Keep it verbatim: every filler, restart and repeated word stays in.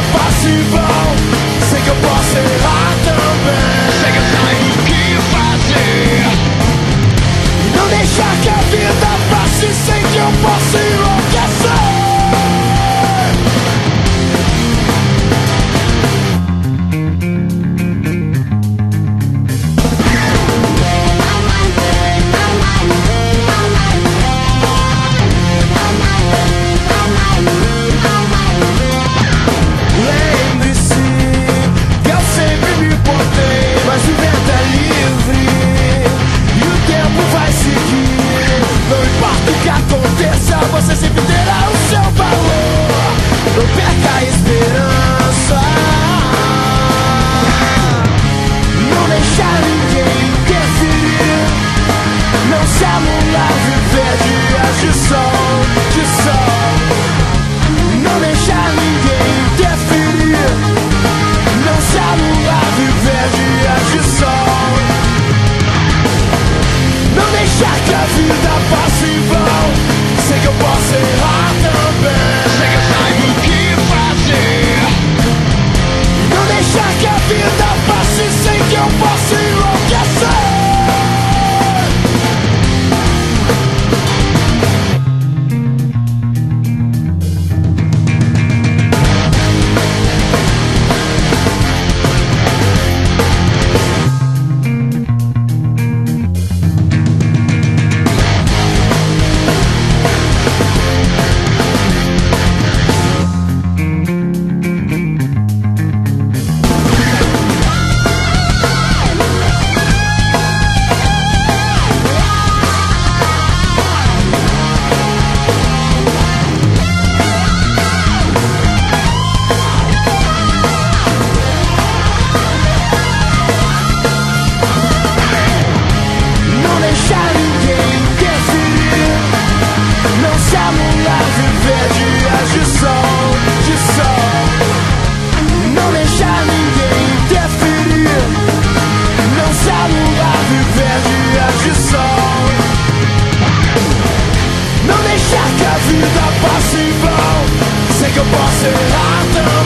faço em vão. Sei que eu posso errar também. Sei que eu saiba o que fazer. E não deixar que a vida passe sem que eu possa enlouquecer. Mas o vento é livre e o tempo vai seguir. Não importa o que aconteça, você sempre terá o seu valor. Não perca a esperança. Não deixar ninguém interferir. Não se anular, viver dias de sol, de sol. Não deixar ninguém interferir. Não se anular, viver dias de sol. Não deixar que a vida passe em vão. Sei que eu posso errar também. Sei que eu saiba o que fazer. Não deixar que a vida passe sem que eu possa enlouquecer. Vida passa em vão. Sei que eu posso errar também.